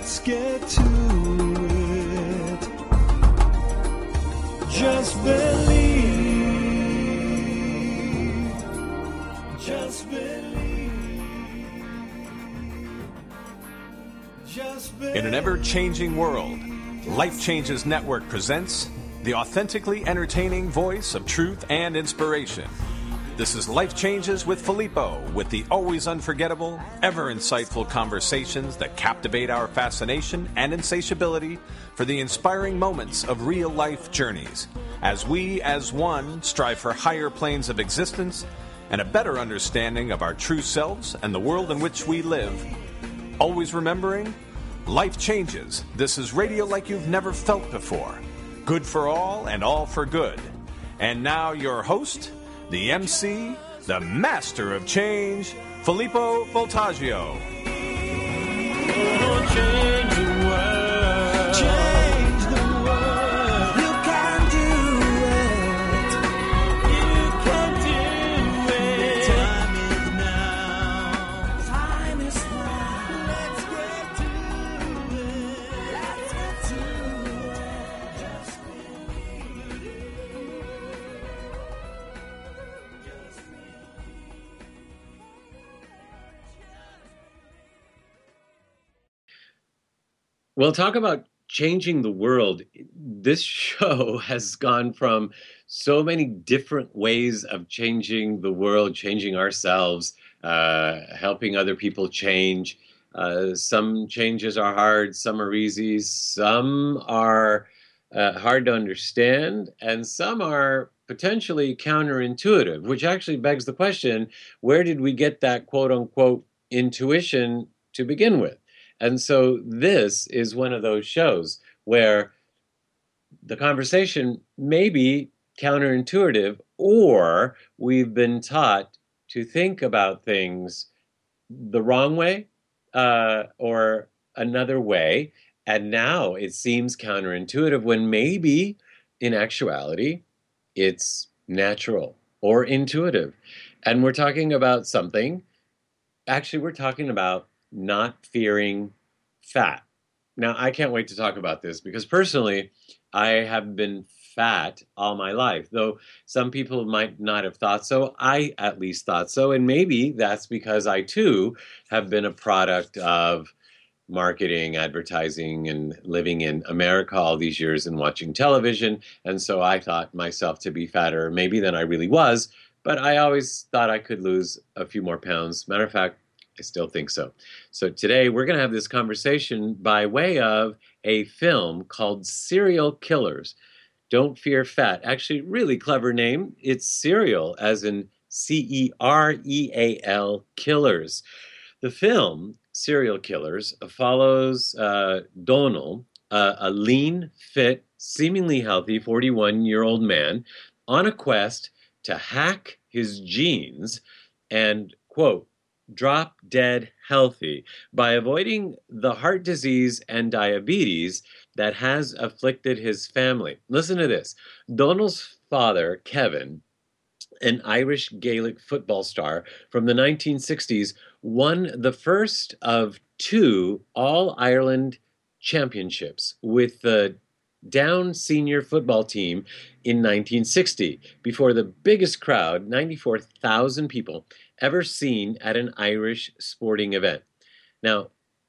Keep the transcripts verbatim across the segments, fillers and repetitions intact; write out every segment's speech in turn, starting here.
let's get to it. Just believe. Just believe. Just believe. In an ever-changing world, Life Changes Network presents the authentically entertaining voice of truth and inspiration. This is Life Changes with Filippo, with the always unforgettable, ever insightful conversations that captivate our fascination and insatiability for the inspiring moments of real-life journeys, as we, as one, strive for higher planes of existence and a better understanding of our true selves and the world in which we live. Always remembering, life changes. This is radio like you've never felt before. Good for all and all for good. And now your host, the M C, the master of change, Filippo Voltaggio. Oh, change the world. Change the world. You can do it. You can do it. Time is now. Time is now. Let's get to it. Let's get to it. Just believe. Well, talk about changing the world. This show has gone from so many different ways of changing the world, changing ourselves, uh, helping other people change. Uh, some changes are hard, some are easy, some are uh, hard to understand, and some are potentially counterintuitive, which actually begs the question, where did we get that quote-unquote intuition to begin with? And so this is one of those shows where the conversation may be counterintuitive, or we've been taught to think about things the wrong way uh, or another way. And now it seems counterintuitive when maybe in actuality it's natural or intuitive. And we're talking about something, actually we're talking about not fearing fat. Now, I can't wait to talk about this because personally, I have been fat all my life, though some people might not have thought so. I at least thought so, and maybe that's because I too have been a product of marketing, advertising, and living in America all these years and watching television, and so I thought myself to be fatter maybe than I really was, but I always thought I could lose a few more pounds. Matter of fact, I still think so. So today we're going to have this conversation by way of a film called Serial Killers. Don't Fear Fat. Actually, really clever name. It's Serial, as in C E R E A L, Killers. The film, Serial Killers, follows uh, Donal, uh, a lean, fit, seemingly healthy forty-one-year-old man on a quest to hack his genes and, quote, drop dead healthy by avoiding the heart disease and diabetes that has afflicted his family. Listen to this. Donal's father, Kevin, an Irish Gaelic football star from the nineteen sixties, won the first of two All-Ireland championships with the Down senior football team in nineteen sixty, before the biggest crowd, ninety-four thousand people, ever seen at an Irish sporting event. Now,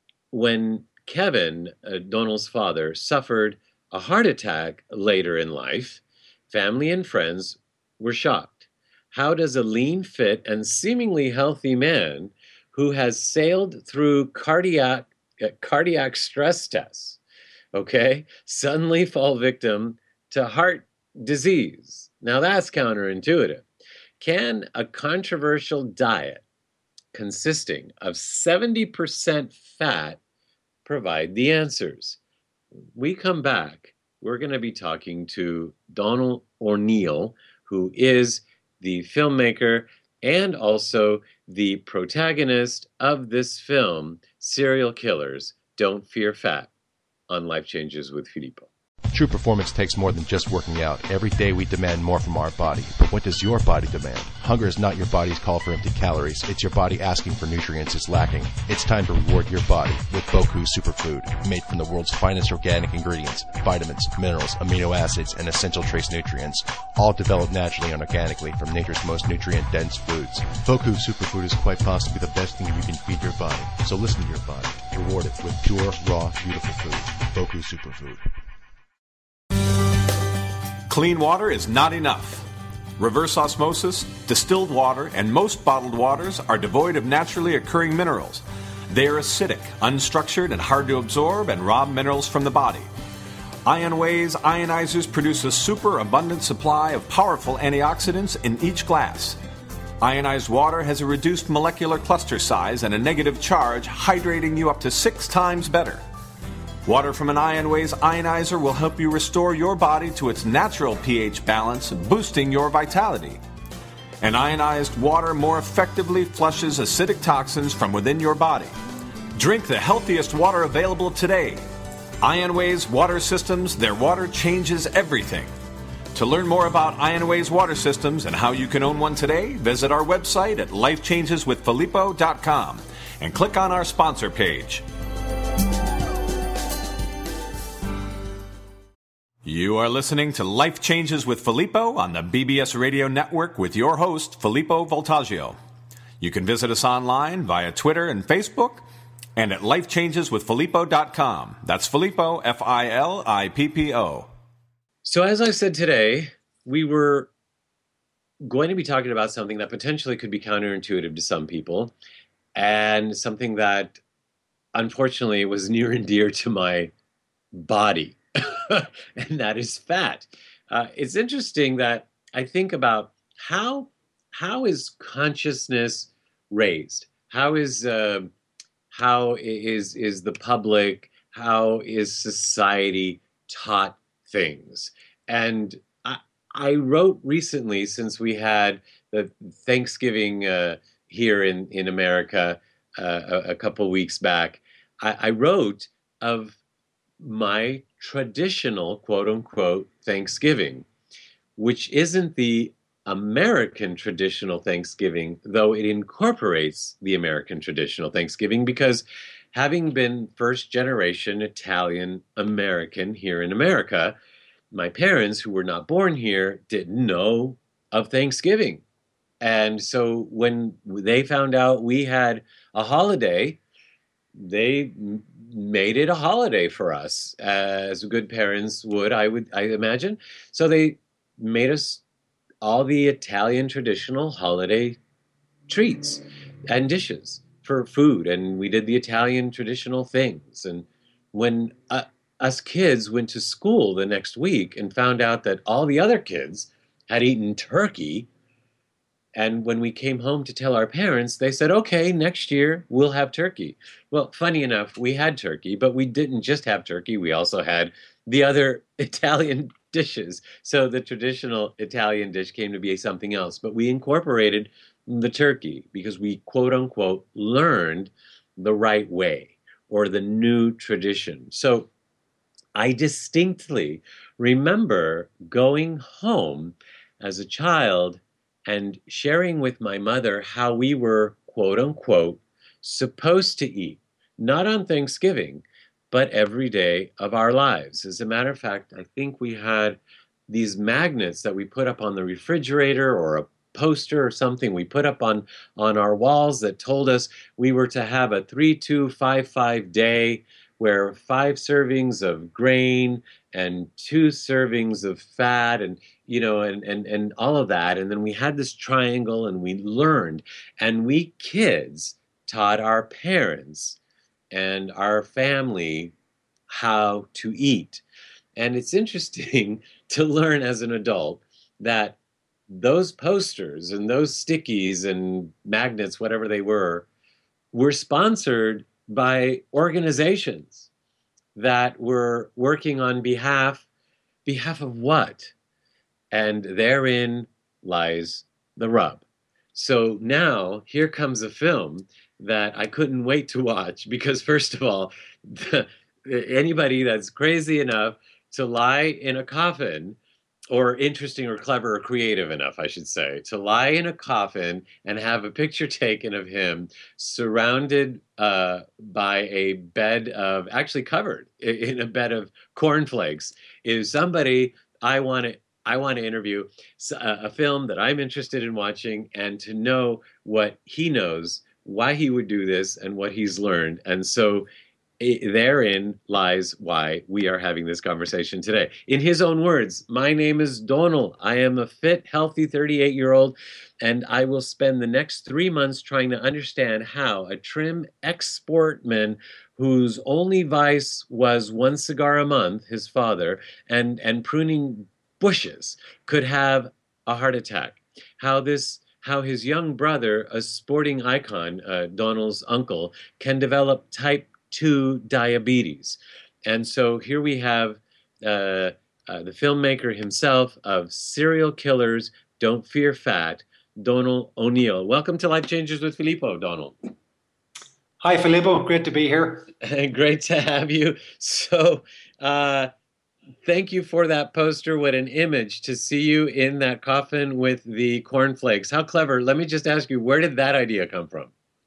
when Kevin, uh, Donal's father, suffered a heart attack later in life, family and friends were shocked. How does a lean, fit, and seemingly healthy man who has sailed through cardiac uh, cardiac stress tests, okay, suddenly fall victim to heart disease? Now that's counterintuitive. Can a controversial diet consisting of seventy percent fat provide the answers? We come back, we're going to be talking to Donal O'Neill, who is the filmmaker and also the protagonist of this film, Serial Killers, Don't Fear Fat, on Life Changes with Filippo. True performance takes more than just working out. Every day we demand more from our body. But what does your body demand? Hunger is not your body's call for empty calories. It's your body asking for nutrients it's lacking. It's time to reward your body with Boku Superfood, made from the world's finest organic ingredients, vitamins, minerals, amino acids, and essential trace nutrients, all developed naturally and organically from nature's most nutrient-dense foods. Boku Superfood is quite possibly the best thing you can feed your body. So listen to your body. Reward it with pure, raw, beautiful food. Boku Superfood. Clean water is not enough. Reverse osmosis, distilled water, and most bottled waters are devoid of naturally occurring minerals. They are acidic, unstructured, and hard to absorb and rob minerals from the body. IonWay's ionizers produce a super abundant supply of powerful antioxidants in each glass. Ionized water has a reduced molecular cluster size and a negative charge, hydrating you up to six times better. Water from an IonWay's ionizer will help you restore your body to its natural pH balance, boosting your vitality. And ionized water more effectively flushes acidic toxins from within your body. Drink the healthiest water available today. IonWay's water systems, their water changes everything. To learn more about IonWay's water systems and how you can own one today, visit our website at life changes with filippo dot com and click on our sponsor page. You are listening to Life Changes with Filippo on the B B S Radio Network with your host, Filippo Voltaggio. You can visit us online via Twitter and Facebook and at life changes with filippo dot com. That's Filippo, F I L I P P O. So as I said today, we were going to be talking about something that potentially could be counterintuitive to some people and something that unfortunately was near and dear to my body. And that is fat. Uh, it's interesting that I think about how how is consciousness raised? How is uh, how is is the public? How is society taught things? And I, I wrote recently, since we had the Thanksgiving uh, here in in America uh, a, a couple weeks back, I, I wrote of my traditional, quote unquote, Thanksgiving, which isn't the American traditional Thanksgiving, though it incorporates the American traditional Thanksgiving, because having been first generation Italian American here in America, my parents, who were not born here, didn't know of Thanksgiving. And so when they found out we had a holiday, they made it a holiday for us, as good parents would, I would, I imagine. So they made us all the Italian traditional holiday treats and dishes for food, and we did the Italian traditional things. And when uh, us kids went to school the next week and found out that all the other kids had eaten turkey, and when we came home to tell our parents, they said, okay, next year we'll have turkey. Well, funny enough, we had turkey, but we didn't just have turkey. We also had the other Italian dishes. So the traditional Italian dish came to be something else. But we incorporated the turkey because we, quote unquote, learned the right way, or the new tradition. So I distinctly remember going home as a child and sharing with my mother how we were, quote unquote, supposed to eat, not on Thanksgiving, but every day of our lives. As a matter of fact, I think we had these magnets that we put up on the refrigerator, or a poster or something we put up on, on our walls that told us we were to have a three two five five day, where five servings of grain and two servings of fat, and you know, and, and, and all of that. And then we had this triangle, and we learned, and we kids taught our parents and our family how to eat. And it's interesting to learn as an adult that those posters and those stickies and magnets, whatever they were, were sponsored by organizations that were working on behalf, behalf of what? And therein lies the rub. So now here comes a film that I couldn't wait to watch, because first of all, the, anybody that's crazy enough to lie in a coffin, or interesting or clever or creative enough, I should say, to lie in a coffin and have a picture taken of him surrounded uh, by a bed of, actually covered in a bed of cornflakes, is somebody I want to I want to interview, a film that I'm interested in watching, and to know what he knows, why he would do this, and what he's learned. And so therein lies why we are having this conversation today. In his own words, my name is Donal. I am a fit, healthy thirty-eight-year-old, and I will spend the next three months trying to understand how a trim ex-sportman whose only vice was one cigar a month, his father, and, and pruning bushes, could have a heart attack. How this how his young brother, a sporting icon, uh, Donal's uncle, can develop type two diabetes. And so here we have uh, uh, the filmmaker himself of Serial Killers Don't Fear Fat, Donal O'Neill. Welcome to Life Changers with Filippo, Donal. Hi, Filippo. Great to be here. Great to have you. So uh, thank you for that poster. What an image to see you in that coffin with the cornflakes. How clever. Let me just ask you, where did that idea come from?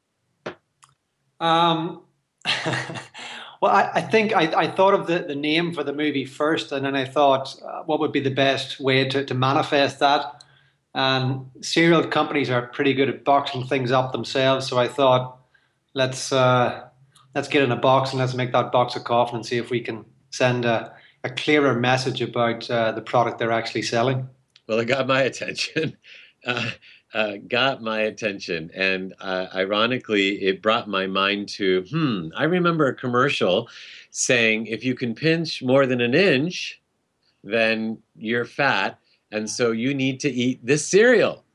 Um, well, I, I think I, I thought of the, the name for the movie first, and then I thought, uh, what would be the best way to, to manifest that? And cereal companies are pretty good at boxing things up themselves, so I thought, let's uh, let's get in a box and let's make that box a coffin and see if we can send a, a clearer message about uh, the product they're actually selling. Well, it got my attention. Uh, Uh, got my attention, and uh, ironically, it brought my mind to, hmm, I remember a commercial saying, if you can pinch more than an inch, then you're fat, and so you need to eat this cereal.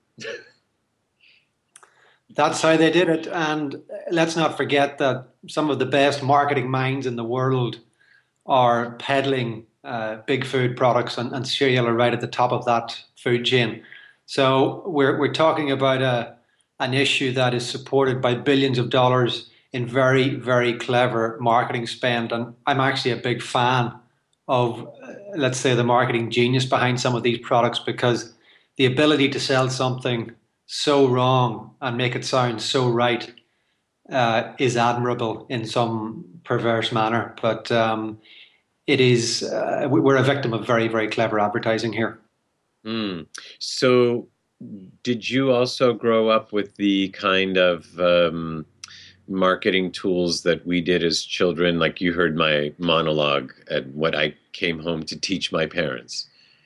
That's how they did it, and let's not forget that some of the best marketing minds in the world are peddling uh, big food products, and, and cereal are right at the top of that food chain. So we're we're talking about a an issue that is supported by billions of dollars in very, very clever marketing spend. And I'm actually a big fan of, uh, let's say, the marketing genius behind some of these products, because the ability to sell something so wrong and make it sound so right uh, is admirable in some perverse manner. But um, it is, uh, we're a victim of very, very clever advertising here. Mm. So did you also grow up with the kind of um, marketing tools that we did as children? Like, you heard my monologue and what I came home to teach my parents.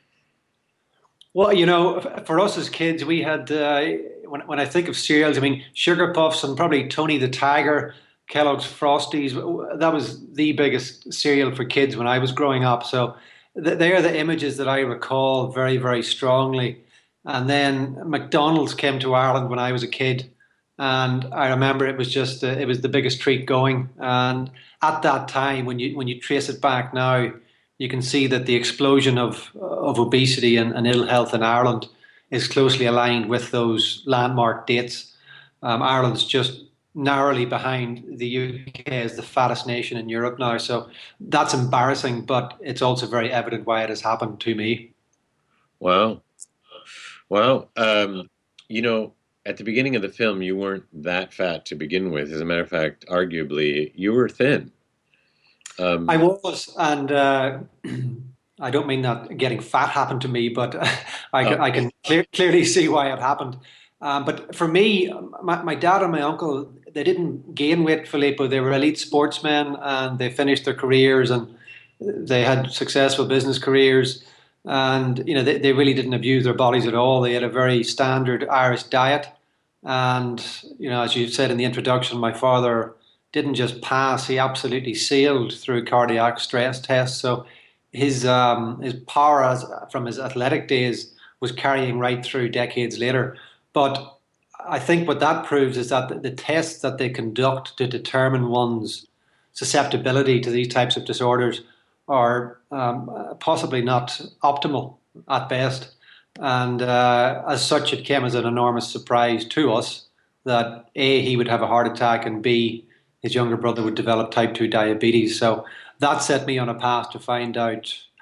Well, you know, for us as kids, we had, uh, when, when I think of cereals, I mean, Sugar Puffs and probably Tony the Tiger, Kellogg's Frosties, that was the biggest cereal for kids when I was growing up. So they are the images that I recall very, very strongly. And then McDonald's came to Ireland when I was a kid, and I remember it was just uh, it was the biggest treat going. And at that time, when you when you trace it back now, you can see that the explosion of of obesity and, and ill health in Ireland is closely aligned with those landmark dates. Um, Ireland's just narrowly behind the U K as the fattest nation in Europe now. So that's embarrassing, but it's also very evident why it has happened to me. Wow. Wow. Um, you know, at the beginning of the film, you weren't that fat to begin with. As a matter of fact, arguably, you were thin. Um, I was, and uh, I don't mean that getting fat happened to me, but I, oh. I can clear, clearly see why it happened. Um, but for me, my, my dad and my uncle, they didn't gain weight, Filippo. They were elite sportsmen, and they finished their careers, and they had successful business careers. And, you know, they, they really didn't abuse their bodies at all. They had a very standard Irish diet. And, you know, as you said in the introduction, my father didn't just pass, he absolutely sailed through cardiac stress tests. So his um, his power as, from his athletic days was carrying right through decades later. But I think what that proves is that the, the tests that they conduct to determine one's susceptibility to these types of disorders are um, possibly not optimal at best. And uh, as such, it came as an enormous surprise to us that A, he would have a heart attack, and B, his younger brother would develop type two diabetes. So that set me on a path to find out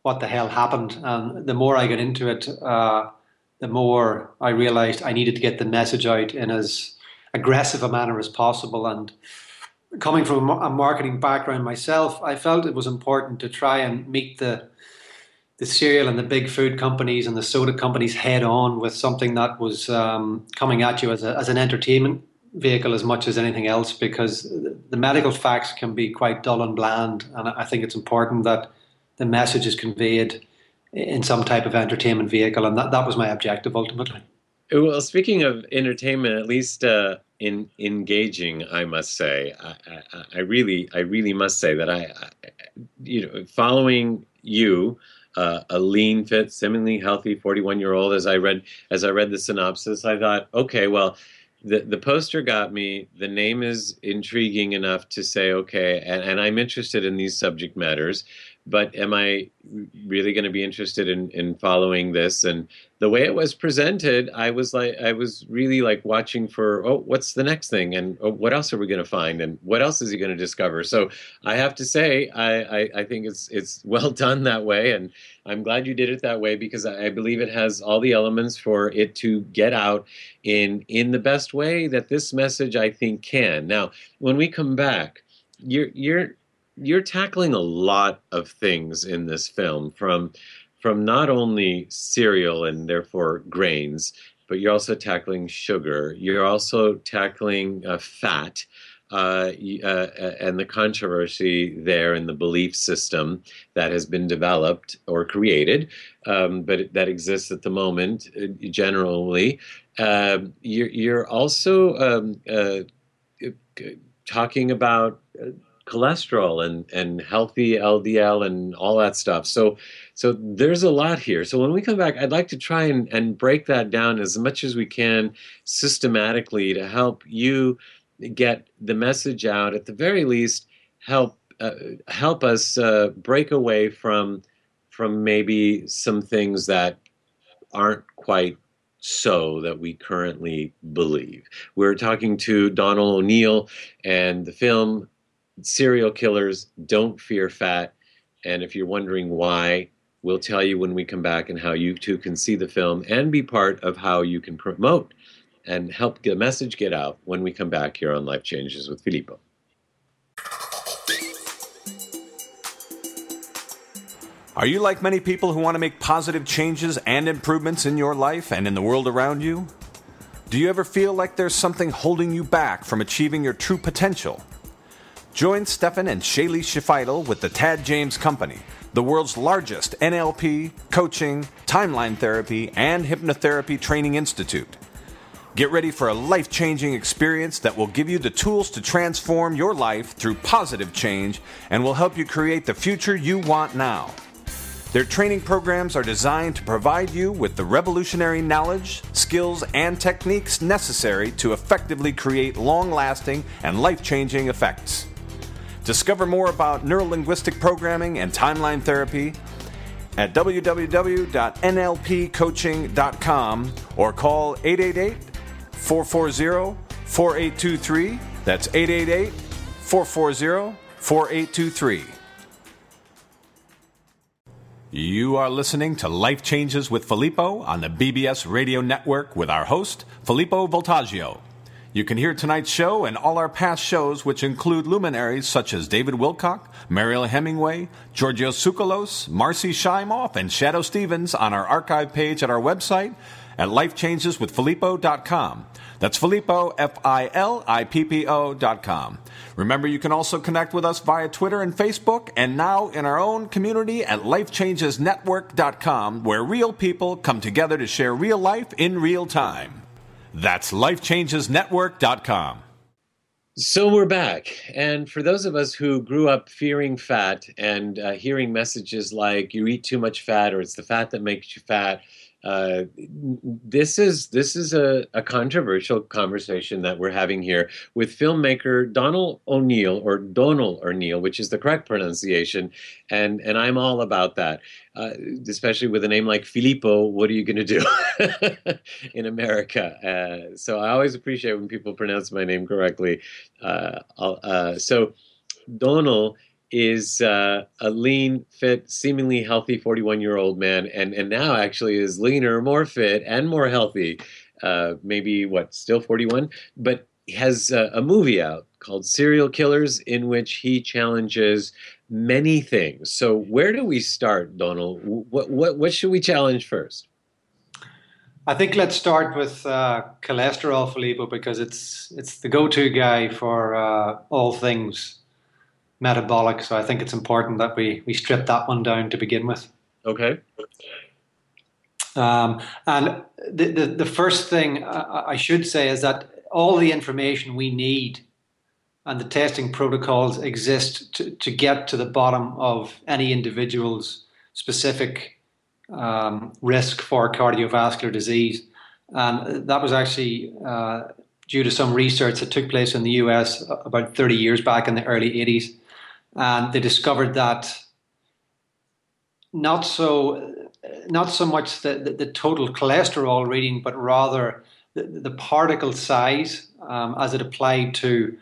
what the hell happened. And the more I got into it, uh, the more I realized I needed to get the message out in as aggressive a manner as possible. And coming from a marketing background myself, I felt it was important to try and meet the the cereal and the big food companies and the soda companies head on with something that was um, coming at you as, a, as an entertainment vehicle as much as anything else, because the medical facts can be quite dull and bland. And I think it's important that the message is conveyed in some type of entertainment vehicle. And that, that was my objective ultimately. Well, speaking of entertainment, at least uh, in engaging, I must say, I, I, I really, I really must say that I, I you know, following you, uh, a lean, fit, seemingly healthy forty-one-year-old, as I read, as I read the synopsis, I thought, okay, well, the the poster got me. The name is intriguing enough to say, okay, and, and I'm interested in these subject matters. But am I really going to be interested in, in following this? And the way it was presented, I was like, I was really like watching for, oh, what's the next thing? And oh, what else are we going to find? And what else is he going to discover? So I have to say, I, I, I think it's it's well done that way. And I'm glad you did it that way, because I, I believe it has all the elements for it to get out in, in the best way that this message, I think, can. Now, when we come back, you're you're You're tackling a lot of things in this film, from from not only cereal and therefore grains, but you're also tackling sugar. You're also tackling uh, fat uh, uh, and the controversy there in the belief system that has been developed or created, um, but that exists at the moment uh, generally. Uh, you're, you're also um, uh, talking about Uh, cholesterol and, and healthy L D L and all that stuff. So so there's a lot here. So when we come back, I'd like to try and, and break that down as much as we can systematically to help you get the message out, at the very least, help uh, help us uh, break away from from maybe some things that aren't quite so that we currently believe. We're talking to Donal O'Neill, and the film Serial Killers Don't Fear Fat. And if you're wondering why, we'll tell you when we come back, and how you too can see the film and be part of how you can promote and help the message get out when we come back here on Life Changes with Filippo. Are you like many people who want to make positive changes and improvements in your life and in the world around you? Do you ever feel like there's something holding you back from achieving your true potential? Join Stefan and Shaylee Shifidel with the Tad James Company, the world's largest N L P, coaching, timeline therapy, and hypnotherapy training institute. Get ready for a life-changing experience that will give you the tools to transform your life through positive change and will help you create the future you want now. Their training programs are designed to provide you with the revolutionary knowledge, skills, and techniques necessary to effectively create long-lasting and life-changing effects. Discover more about neurolinguistic programming and timeline therapy at w w w dot n l p coaching dot com or call eight eight eight, four four zero, four eight two three. That's eight eight eight, four four zero, four eight two three. You are listening to Life Changes with Filippo on the B B S Radio Network with our host, Filippo Voltaggio. You can hear tonight's show and all our past shows, which include luminaries such as David Wilcock, Mariel Hemingway, Georgios Tsoukalos, Marcy Shimoff, and Shadow Stevens on our archive page at our website at life changes with filippo dot com. That's Filippo, F I L I P P O dot com. Remember, you can also connect with us via Twitter and Facebook, and now in our own community at life changes network dot com, where real people come together to share real life in real time. That's life changes network dot com. So we're back. And for those of us who grew up fearing fat and uh, hearing messages like you eat too much fat or it's the fat that makes you fat, uh, this is this is a, a controversial conversation that we're having here with filmmaker Donal O'Neill, or Donal O'Neill, which is the correct pronunciation. And, and I'm all about that. Uh, especially with a name like Filippo, what are you going to do in America? Uh, so I always appreciate when people pronounce my name correctly. Uh, uh, so Donal, is uh, a lean, fit, seemingly healthy forty-one-year-old man, and and now actually is leaner, more fit, and more healthy. Uh, maybe what, still forty-one, but he has a, a movie out called Serial Killers, in which he challenges many things. So where do we start, Donald? What what what should we challenge first? I think let's start with uh, cholesterol, Filippo, because it's it's the go-to guy for uh, all things metabolic. So I think it's important that we we strip that one down to begin with. Okay. Um, and the, the the first thing I, I should say is that all the information we need and the testing protocols exist to, to get to the bottom of any individual's specific um, risk for cardiovascular disease. And that was actually uh, due to some research that took place in the U S about thirty years back in the early eighties. And they discovered that not so not so much the, the, the total cholesterol reading, but rather the, the particle size um, as it applied to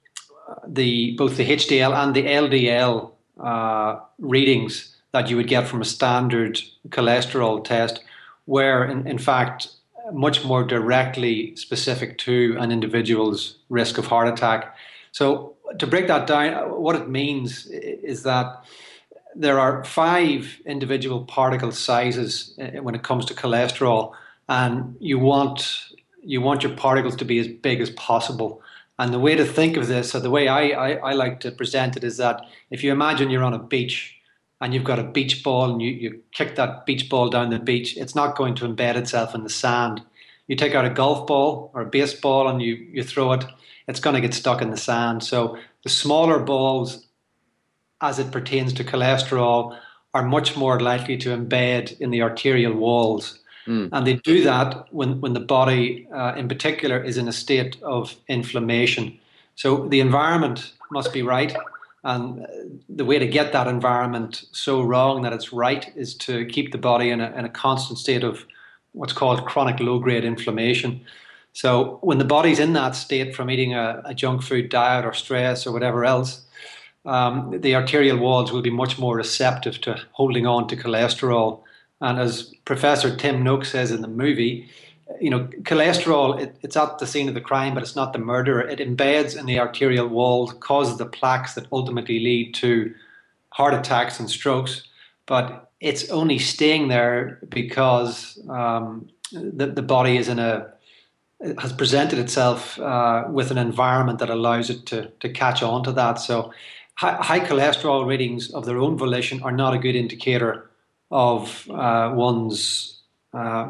the both the H D L and the L D L uh, readings that you would get from a standard cholesterol test were, in, in fact, much more directly specific to an individual's risk of heart attack. So to break that down, what it means is that there are five individual particle sizes when it comes to cholesterol, and you want you want your particles to be as big as possible. And the way to think of this, or the way I, I, I like to present it, is that if you imagine you're on a beach and you've got a beach ball and you, you kick that beach ball down the beach, it's not going to embed itself in the sand. You take out a golf ball or a baseball and you, you throw it, it's going to get stuck in the sand. So the smaller balls, as it pertains to cholesterol, are much more likely to embed in the arterial walls. Mm. And they do that when, when the body, uh, in particular, is in a state of inflammation. So the environment must be right. And the way to get that environment so wrong that it's right is to keep the body in a, in a constant state of what's called chronic low-grade inflammation. So when the body's in that state from eating a, a junk food diet or stress or whatever else, um, the arterial walls will be much more receptive to holding on to cholesterol. And as Professor Tim Noakes says in the movie, you know, cholesterol, it, it's at the scene of the crime, but it's not the murderer. It embeds in the arterial walls, causes the plaques that ultimately lead to heart attacks and strokes. But it's only staying there because um, the, the body is in a has presented itself uh, with an environment that allows it to, to catch on to that. So high, high cholesterol readings of their own volition are not a good indicator of uh, one's, uh,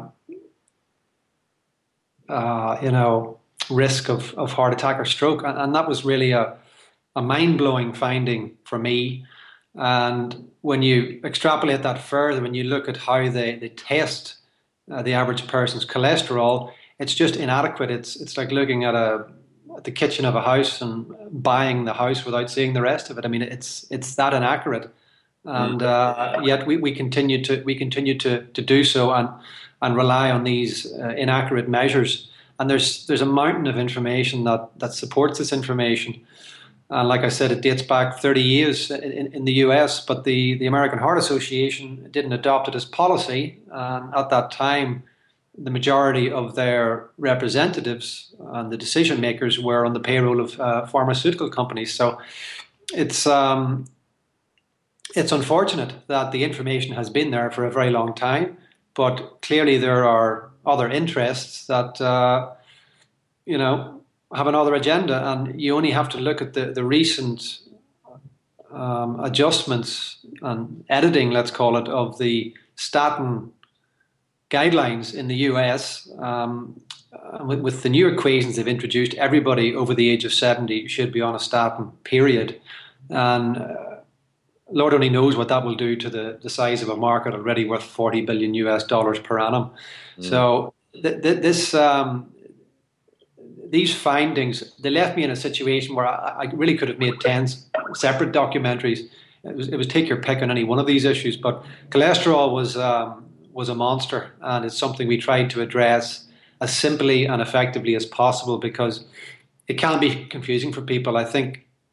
uh, you know, risk of, of heart attack or stroke. And, and that was really a, a mind-blowing finding for me. And when you extrapolate that further, when you look at how they, they test uh, the average person's cholesterol, it's just inadequate. It's it's like looking at a at the kitchen of a house and buying the house without seeing the rest of it. I mean, it's it's that inaccurate. And uh, yet we, we continue to we continue to, to do so and and rely on these uh, inaccurate measures. And there's there's a mountain of information that, that supports this information. And like I said, it dates back thirty years in, in the U S, but the, the American Heart Association didn't adopt it as policy. And at that time, the majority of their representatives and the decision makers were on the payroll of uh, pharmaceutical companies. So it's um, It's unfortunate that the information has been there for a very long time, but clearly there are other interests that, uh, you know, have another agenda, and you only have to look at the, the recent um, adjustments and editing, let's call it, of the statin guidelines in the U S. Um, with, with the new equations they've introduced, everybody over the age of seventy should be on a statin, period. And uh, Lord only knows what that will do to the, the size of a market already worth forty billion U S dollars per annum. Mm. So th- th- this, um, these findings, they left me in a situation where I, I really could have made ten separate documentaries. It was, it was take your pick on any one of these issues, but cholesterol was um, was a monster, and it's something we tried to address as simply and effectively as possible because it can be confusing for people. I think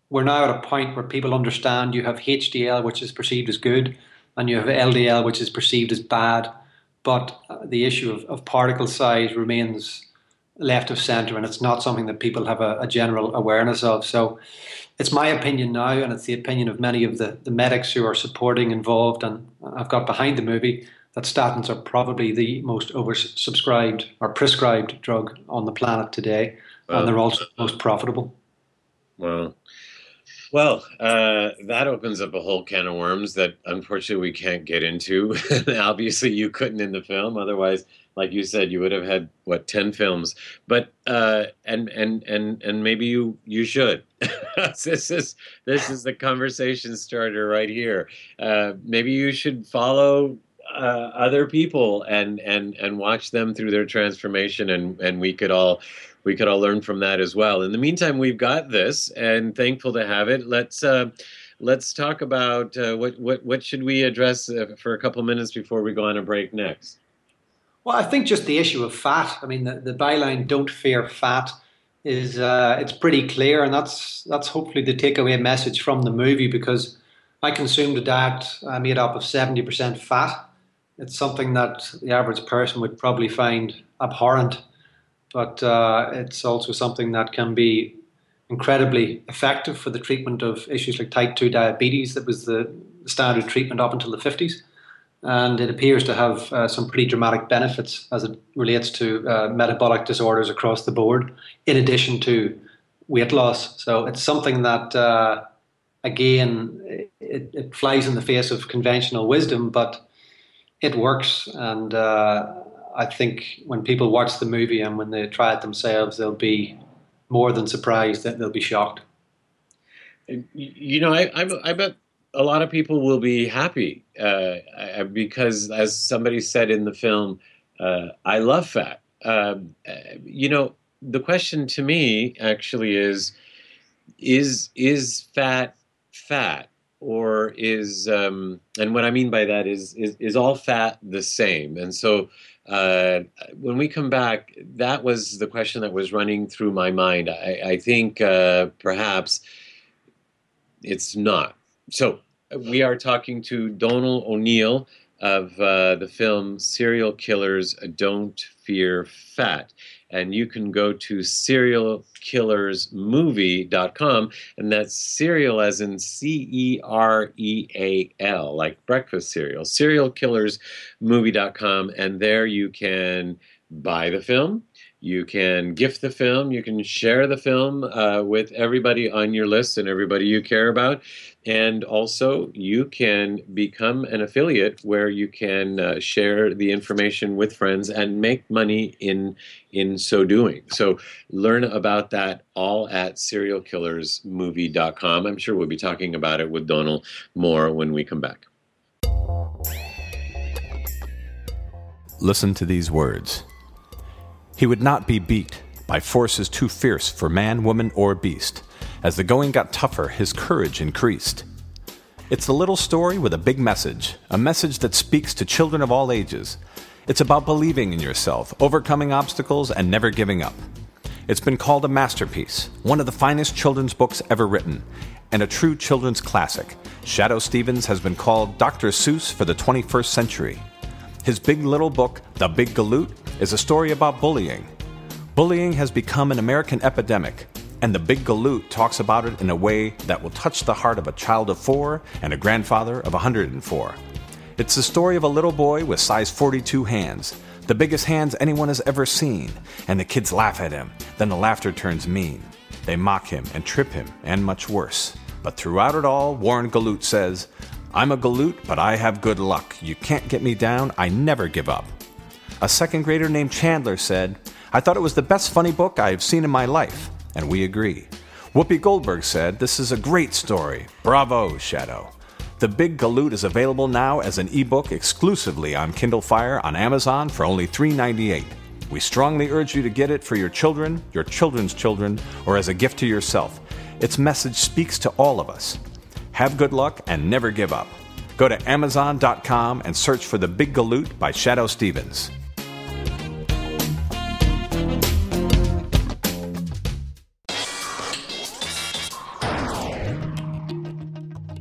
we're now at a point where people understand you have H D L, which is perceived as good, and you have L D L, which is perceived as bad. But the issue of, of particle size remains left of centre, and it's not something that people have a, a general awareness of. So it's my opinion now, and it's the opinion of many of the, the medics who are supporting, involved, and I've got behind the movie, that statins are probably the most oversubscribed or prescribed drug on the planet today, well, and they're also the most profitable. Well, well, uh, that opens up a whole can of worms that unfortunately we can't get into. Obviously, you couldn't in the film, otherwise, like you said, you would have had what ten films. But uh, and and and and maybe you you should. this is this is the conversation starter right here. Uh, maybe you should follow uh, other people and and and watch them through their transformation, and and we could all. We could all learn from that as well. In the meantime, we've got this, and thankful to have it. Let's uh, let's talk about uh, what what what should we address uh, for a couple minutes before we go on a break next. Well, I think just the issue of fat. I mean, the, the byline "Don't fear fat" is uh, it's pretty clear, and that's that's hopefully the takeaway message from the movie. Because I consumed a diet uh, made up of seventy percent fat. It's something that the average person would probably find abhorrent. But uh, it's also something that can be incredibly effective for the treatment of issues like type two diabetes. That was the standard treatment up until the fifties. And it appears to have uh, some pretty dramatic benefits as it relates to uh, metabolic disorders across the board, in addition to weight loss. So it's something that, uh, again, it, it flies in the face of conventional wisdom, but it works. And uh, I think when people watch the movie and when they try it themselves, they'll be more than surprised, that they'll be shocked. You know, I, I, I bet a lot of people will be happy uh, because, as somebody said in the film, uh, I love fat. Um, you know, the question to me actually is, is, is fat fat? Or is, um, and what I mean by that is, is, is all fat the same? And so uh, when we come back, that was the question that was running through my mind. I, I think uh, perhaps it's not. So we are talking to Donal O'Neill of uh, the film Serial Killers Don't Fear Fat. And you can go to serial killers movie dot com, and that's cereal as in C E R E A L, like breakfast cereal, serial killers movie dot com, and there you can buy the film, you can gift the film, you can share the film uh, with everybody on your list and everybody you care about. And also, you can become an affiliate where you can uh, share the information with friends and make money in in so doing. So learn about that all at serial killers movie dot com. I'm sure we'll be talking about it with Donal more when we come back. Listen to these words. He would not be beat by forces too fierce for man, woman, or beast. As the going got tougher, his courage increased. It's a little story with a big message, a message that speaks to children of all ages. It's about believing in yourself, overcoming obstacles, and never giving up. It's been called a masterpiece, one of the finest children's books ever written, and a true children's classic. Shadoe Stevens has been called Doctor Seuss for the twenty-first century. His big little book, The Big Galoot, is a story about bullying. Bullying has become an American epidemic, and The Big Galoot talks about it in a way that will touch the heart of a child of four and a grandfather of one hundred four. It's the story of a little boy with size forty-two hands, the biggest hands anyone has ever seen, and the kids laugh at him. Then the laughter turns mean. They mock him and trip him, and much worse. But throughout it all, Warren Galoot says, "I'm a Galoot, but I have good luck. You can't get me down. I never give up." A second grader named Chandler said, "I thought it was the best funny book I have seen in my life." And we agree. Whoopi Goldberg said, "This is a great story. Bravo, Shadoe." The Big Galoot is available now as an ebook exclusively on Kindle Fire on Amazon for only three dollars and ninety-eight cents. We strongly urge you to get it for your children, your children's children, or as a gift to yourself. Its message speaks to all of us. Have good luck and never give up. Go to amazon dot com and search for The Big Galoot by Shadoe Stevens.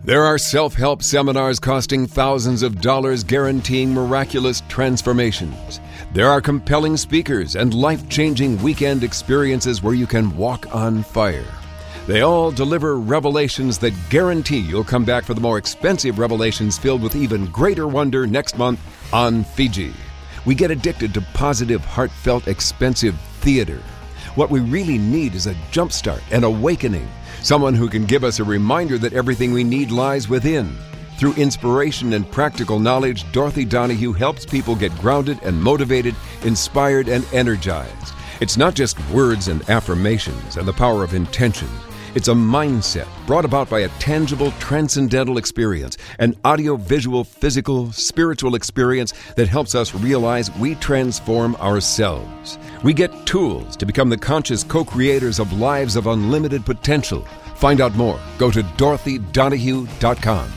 There are self-help seminars costing thousands of dollars guaranteeing miraculous transformations. There are compelling speakers and life-changing weekend experiences where you can walk on fire. They all deliver revelations that guarantee you'll come back for the more expensive revelations filled with even greater wonder next month on Fiji. We get addicted to positive, heartfelt, expensive theater. What we really need is a jumpstart, an awakening, someone who can give us a reminder that everything we need lies within. Through inspiration and practical knowledge, Dorothy Donahue helps people get grounded and motivated, inspired and energized. It's not just words and affirmations and the power of intention. It's a mindset brought about by a tangible, transcendental experience, an audio-visual, physical, spiritual experience that helps us realize we transform ourselves. We get tools to become the conscious co-creators of lives of unlimited potential. Find out more. Go to dorothy donahue dot com.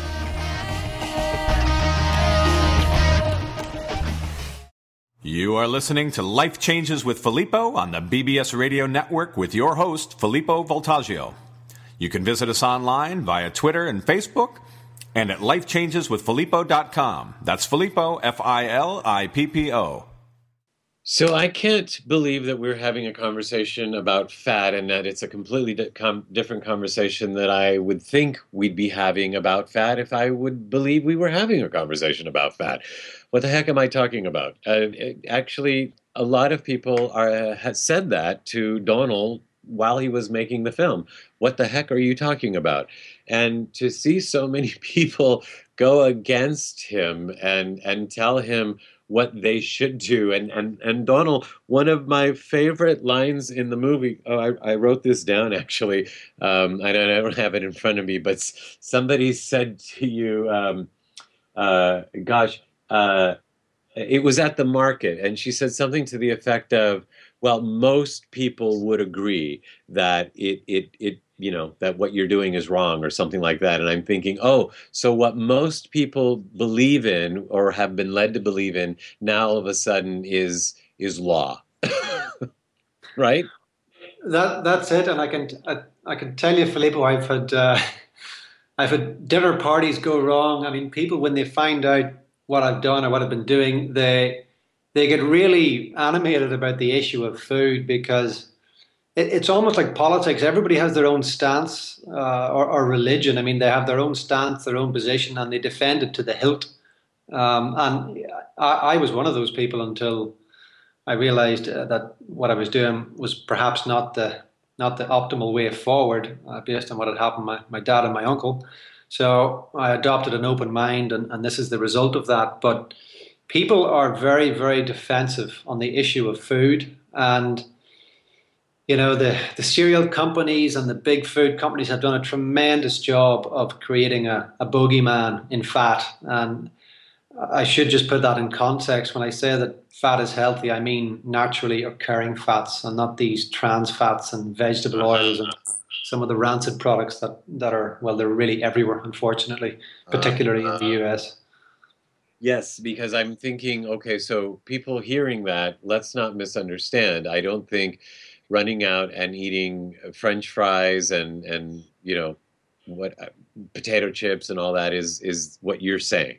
You are listening to Life Changes with Filippo on the B B S Radio Network with your host, Filippo Voltaggio. You can visit us online via Twitter and Facebook and at life changes with filippo dot com. That's Filippo, F I L I P P O. So I can't believe that we're having a conversation about fat and that it's a completely di- com- different conversation that I would think we'd be having about fat if I would believe we were having a conversation about fat. What the heck am I talking about? Uh, it, actually, a lot of people are, have said that to Donald while he was making the film. What the heck are you talking about? And to see so many people go against him and, and tell him what they should do. And, and, and Donald, one of my favorite lines in the movie, oh, I, I wrote this down actually. Um, I, don't, I don't have it in front of me, but somebody said to you, um, uh, gosh, uh, it was at the market. And she said something to the effect of, well, most people would agree that it, it, it, you know, that what you're doing is wrong or something like that. And I'm thinking, oh, so what most people believe in or have been led to believe in now all of a sudden is is law, right? That that's it. And I can I, I can tell you, Filippo, I've had uh, I've had dinner parties go wrong. I mean, people when they find out what I've done or what I've been doing, they they get really animated about the issue of food because it's almost like politics. Everybody has their own stance uh, or, or religion. I mean, they have their own stance, their own position, and they defend it to the hilt. Um, and I, I was one of those people until I realized uh, that what I was doing was perhaps not the not the optimal way forward uh, based on what had happened to my, my dad and my uncle. So I adopted an open mind, and, and this is the result of that. But people are very, very defensive on the issue of food. And you know, the, the cereal companies and the big food companies have done a tremendous job of creating a, a bogeyman in fat. And I should just put that in context. When I say that fat is healthy, I mean naturally occurring fats and not these trans fats and vegetable oils and some of the rancid products that, that are, well, they're really everywhere, unfortunately, particularly uh, uh, in the U S. Yes, because I'm thinking, okay, so people hearing that, let's not misunderstand. I don't think running out and eating French fries and, and you know, what uh, potato chips and all that is is what you're saying.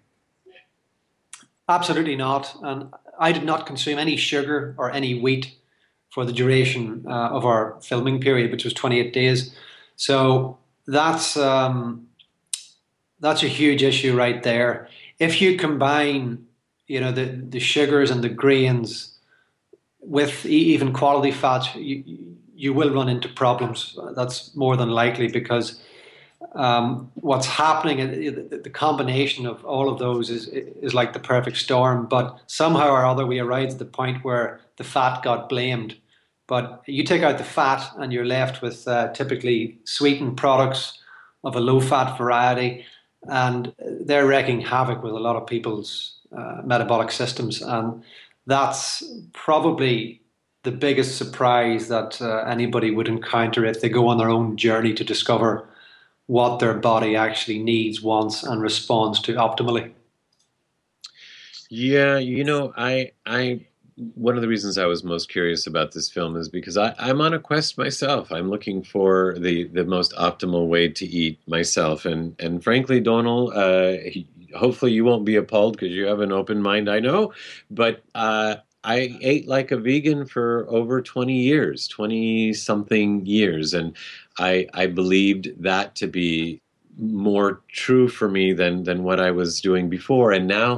Absolutely not. And I did not consume any sugar or any wheat for the duration uh, of our filming period, which was twenty-eight days. So that's um, that's a huge issue right there. If you combine, you know, the, the sugars and the grains with even quality fats, you, you will run into problems. That's more than likely because um, what's happening, the combination of all of those is is like the perfect storm. But somehow or other, we arrived at the point where the fat got blamed. But you take out the fat and you're left with uh, typically sweetened products of a low-fat variety, and they're wreaking havoc with a lot of people's uh, metabolic systems. And that's probably the biggest surprise that uh, anybody would encounter if they go on their own journey to discover what their body actually needs, wants, and responds to optimally. Yeah, you know, I I one of the reasons I was most curious about this film is because I, I'm on a quest myself. I'm looking for the, the most optimal way to eat myself. And, and frankly, Donal, uh, he, hopefully you won't be appalled because you have an open mind, I know. But uh, I ate like a vegan for over twenty years, twenty something years. And I, I believed that to be more true for me than, than what I was doing before. And now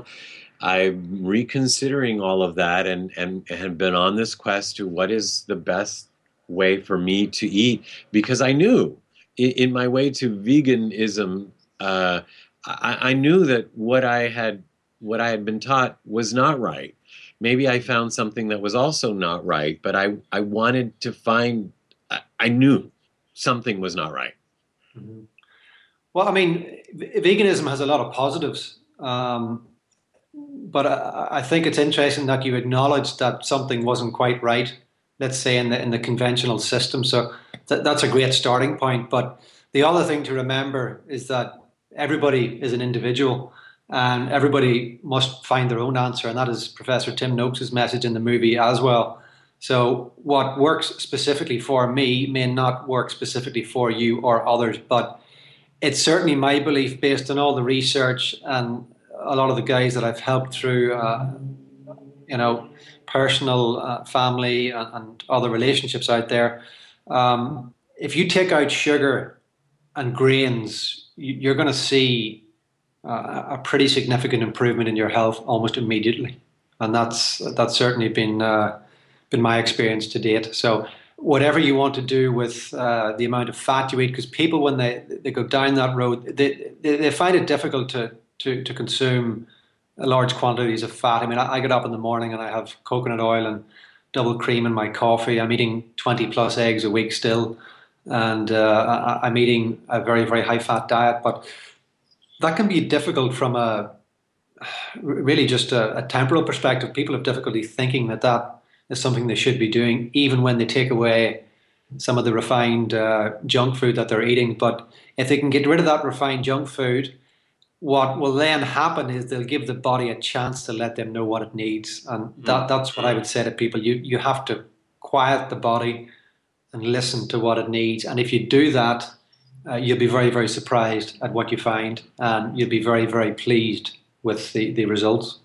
I'm reconsidering all of that and, and have been on this quest to what is the best way for me to eat, because I knew in, in my way to veganism, uh, I, I knew that what I had what I had been taught was not right. Maybe I found something that was also not right, but I, I wanted to find, I, I knew something was not right. Mm-hmm. Well, I mean, veganism has a lot of positives. Um, But I, I think it's interesting that you acknowledge that something wasn't quite right, let's say in the in the conventional system. So th- that's a great starting point. But the other thing to remember is that everybody is an individual and everybody must find their own answer. And that is Professor Tim Noakes' message in the movie as well. So what works specifically for me may not work specifically for you or others. But it's certainly my belief, based on all the research and a lot of the guys that I've helped through, uh, you know, personal, uh, family, and, and other relationships out there. Um, if you take out sugar and grains, you, you're going to see uh, a pretty significant improvement in your health almost immediately, and that's that's certainly been uh, been my experience to date. So, whatever you want to do with uh, the amount of fat you eat, because people, when they they go down that road, they they, they find it difficult to. To, to consume large quantities of fat. I mean, I, I get up in the morning and I have coconut oil and double cream in my coffee. I'm eating twenty plus eggs a week still, and uh, I, I'm eating a very, very high fat diet. But that can be difficult from a really just a, a temporal perspective. People have difficulty thinking that that is something they should be doing, even when they take away some of the refined uh, junk food that they're eating. But if they can get rid of that refined junk food, what will then happen is they'll give the body a chance to let them know what it needs. And that, that's what I would say to people. You, you have to quiet the body and listen to what it needs. And if you do that, uh, you'll be very, very surprised at what you find. And you'll be very, very pleased with the, the results.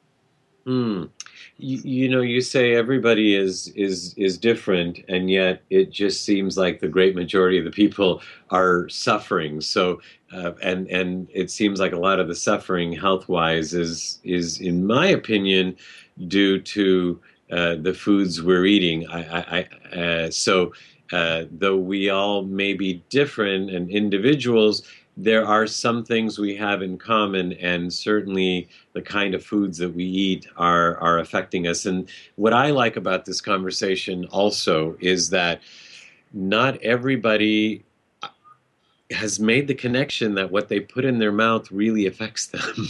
Hmm. You, you know, you say everybody is is is different, and yet it just seems like the great majority of the people are suffering. So, uh, and and it seems like a lot of the suffering, health-wise, is is, in my opinion, due to uh, the foods we're eating. I, I, I uh, so uh, though we all may be different and individuals, there are some things we have in common, and certainly the kind of foods that we eat are are affecting us. And what I like about this conversation also is that not everybody has made the connection that what they put in their mouth really affects them,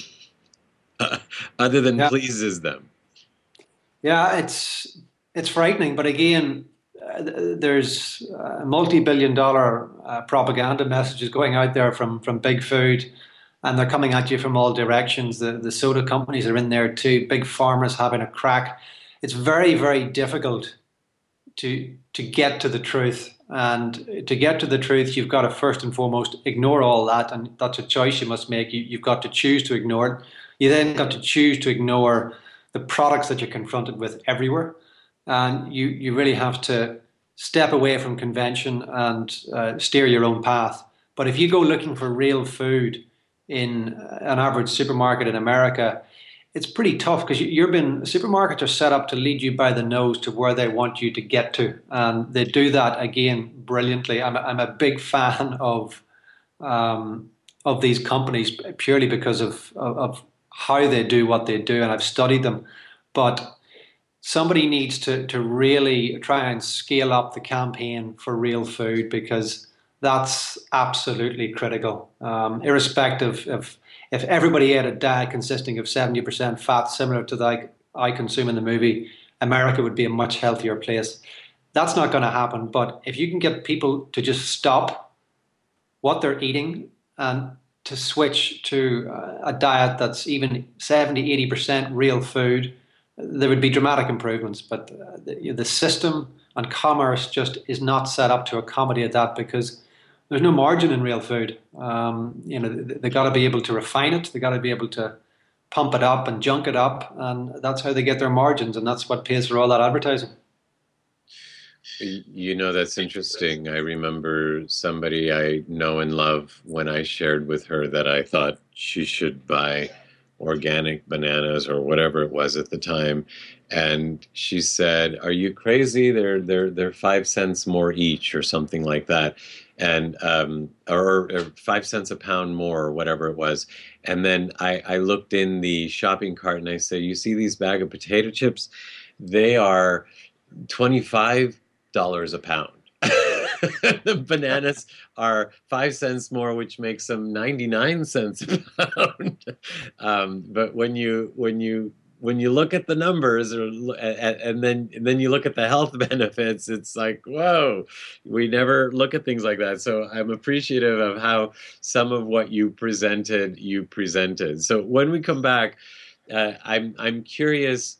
other than Yeah. pleases them. Yeah, it's it's frightening. But again, uh, there's uh, multi-billion dollar uh, propaganda messages going out there from, from big food, and they're coming at you from all directions. The, the soda companies are in there too, big pharma's having a crack. It's very, very difficult to to get to the truth. And to get to the truth, you've got to first and foremost ignore all that, and that's a choice you must make. You, you've got to choose to ignore it. You then got to choose to ignore the products that you're confronted with everywhere. And you, you really have to step away from convention and uh, steer your own path. But if you go looking for real food in an average supermarket in America, it's pretty tough, because you're been supermarkets are set up to lead you by the nose to where they want you to get to, and they do that again brilliantly. I'm a, I'm a big fan of um, of these companies purely because of, of of how they do what they do, and I've studied them. But somebody needs to to really try and scale up the campaign for real food, because that's absolutely critical, um, irrespective of. If everybody ate a diet consisting of seventy percent fat, similar to that I consume in the movie, America would be a much healthier place. That's not going to happen. But if you can get people to just stop what they're eating and to switch to a diet that's even seventy, eighty percent real food, there would be dramatic improvements. But uh, the, the system and commerce just is not set up to accommodate that, because there's no margin in real food. Um, you know, they, they got to be able to refine it. They got to be able to pump it up and junk it up, and that's how they get their margins, and that's what pays for all that advertising. You know, that's interesting. I remember somebody I know and love, when I shared with her that I thought she should buy organic bananas or whatever it was at the time, and she said, "Are you crazy? They're they're they're five cents more each, or something like that." And um, or, or five cents a pound more, or whatever it was. And then I, I looked in the shopping cart and I said, "You see these bag of potato chips? They are twenty-five dollars a pound." The bananas are five cents more, which makes them ninety-nine cents a pound. um, but when you when you when you look at the numbers, or, and then and then you look at the health benefits, it's like, whoa, we never look at things like that. So I'm appreciative of how some of what you presented, you presented. So when we come back, uh, I'm I'm curious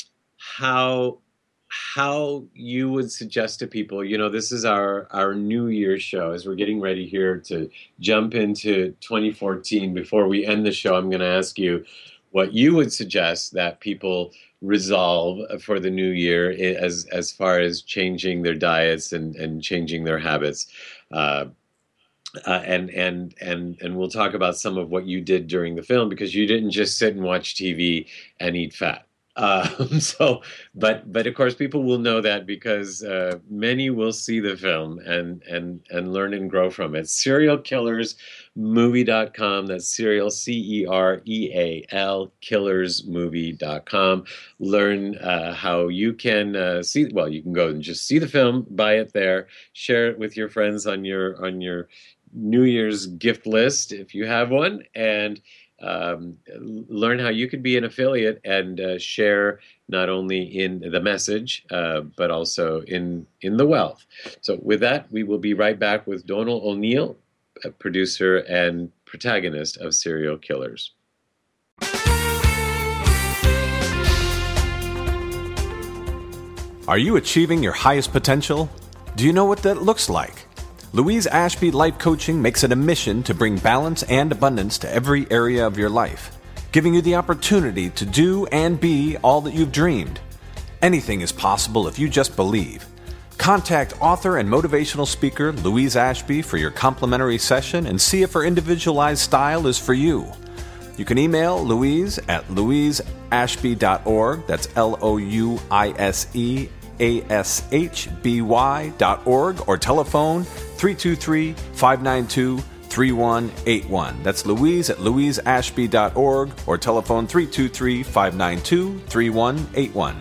how how you would suggest to people, you know, this is our, our New Year's show, as we're getting ready here to jump into twenty fourteen. Before we end the show, I'm going to ask you what you would suggest that people resolve for the new year, as as far as changing their diets and, and changing their habits. Uh, uh, and and and and we'll talk about some of what you did during the film, because you didn't just sit and watch T V and eat fat. Um, so, but but of course, people will know that, because uh, many will see the film and and and learn and grow from it. serial killers movie dot com. That's serial, C E R E A L, killers movie dot com. Learn uh, how you can uh, see. Well, you can go and just see the film, buy it there, share it with your friends on your on your New Year's gift list if you have one, and Um, learn how you could be an affiliate and uh, share not only in the message, uh, but also in, in the wealth. So with that, we will be right back with Donal O'Neill, a producer and protagonist of Serial Killers. Are you achieving your highest potential? Do you know what that looks like? Louise Ashby Life Coaching makes it a mission to bring balance and abundance to every area of your life, giving you the opportunity to do and be all that you've dreamed. Anything is possible if you just believe. Contact author and motivational speaker Louise Ashby for your complimentary session and see if her individualized style is for you. You can email Louise at louise ashby dot org. That's L O U I S E A S H B Y dot org, or telephone three two three, five nine two, three one eight one. That's Louise at louise ashby dot org, or telephone three two three, five nine two, three one eight one.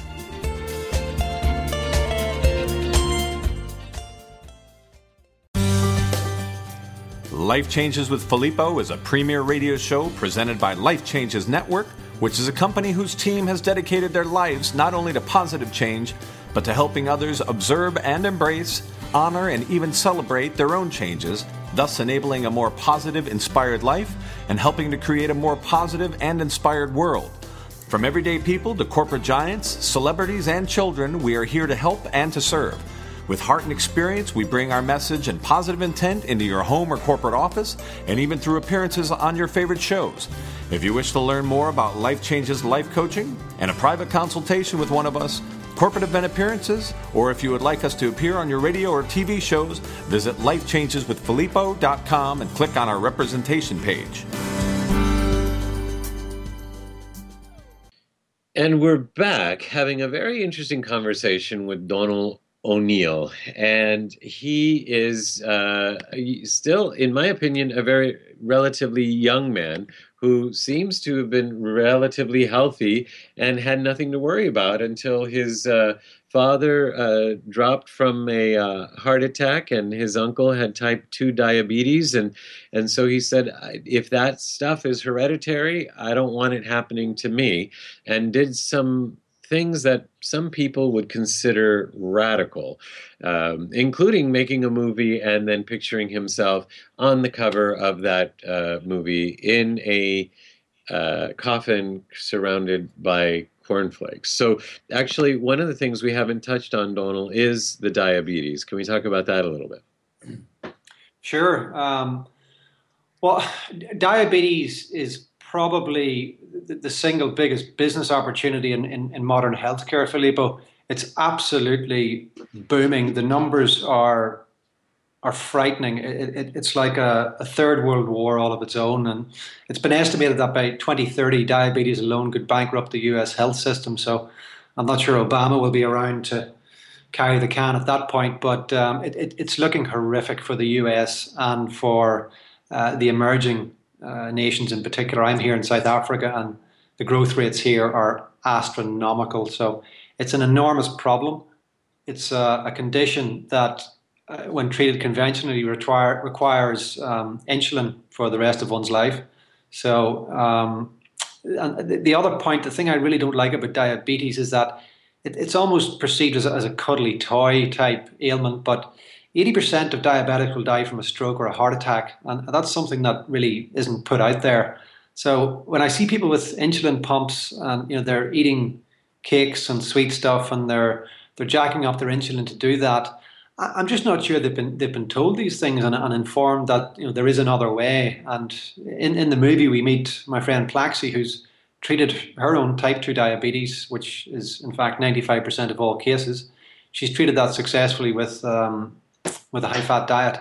Life Changes with Filippo is a premier radio show presented by Life Changes Network, which is a company whose team has dedicated their lives not only to positive change, but to helping others observe and embrace, honor, and even celebrate their own changes, thus enabling a more positive, inspired life and helping to create a more positive and inspired world. From everyday people to corporate giants, celebrities, and children, we are here to help and to serve. With heart and experience, we bring our message and positive intent into your home or corporate office, and even through appearances on your favorite shows. If you wish to learn more about Life Changes Life Coaching and a private consultation with one of us, corporate event appearances, or if you would like us to appear on your radio or T V shows, visit life changes with filippo dot com and click on our representation page. And we're back having a very interesting conversation with Donal O'Neill, and he is uh, still, in my opinion, a very relatively young man who seems to have been relatively healthy and had nothing to worry about until his uh, father uh, dropped from a uh, heart attack, and his uncle had type two diabetes, and and so he said, if that stuff is hereditary, I don't want it happening to me, and did some things that some people would consider radical, um, including making a movie and then picturing himself on the cover of that uh, movie in a uh, coffin surrounded by cornflakes. So actually, one of the things we haven't touched on, Donald, is the diabetes. Can we talk about that a little bit? Sure. Um, well, diabetes is probably the, the single biggest business opportunity in, in, in modern healthcare, Filippo. It's absolutely booming. The numbers are are frightening. It, it, it's like a, a third world war all of its own. And it's been estimated that by twenty thirty, diabetes alone could bankrupt the U S health system. So I'm not sure Obama will be around to carry the can at that point, but um, it, it, it's looking horrific for the U S and for uh, the emerging uh, nations in particular. I'm here in South Africa, and the growth rates here are astronomical. So it's an enormous problem. It's a, a condition that, uh, when treated conventionally, require, requires um, insulin for the rest of one's life. So um, and the, the other point, the thing I really don't like about diabetes is that it, it's almost perceived as a, as a cuddly toy type ailment, but eighty percent of diabetics will die from a stroke or a heart attack, and that's something that really isn't put out there. So when I see people with insulin pumps and you know they're eating cakes and sweet stuff and they're they're jacking up their insulin to do that, I'm just not sure they've been they've been told these things and, and informed that you know there is another way. And in, in the movie we meet my friend Plaxi, who's treated her own type two diabetes, which is in fact ninety-five percent of all cases. She's treated that successfully with um, with a high fat diet.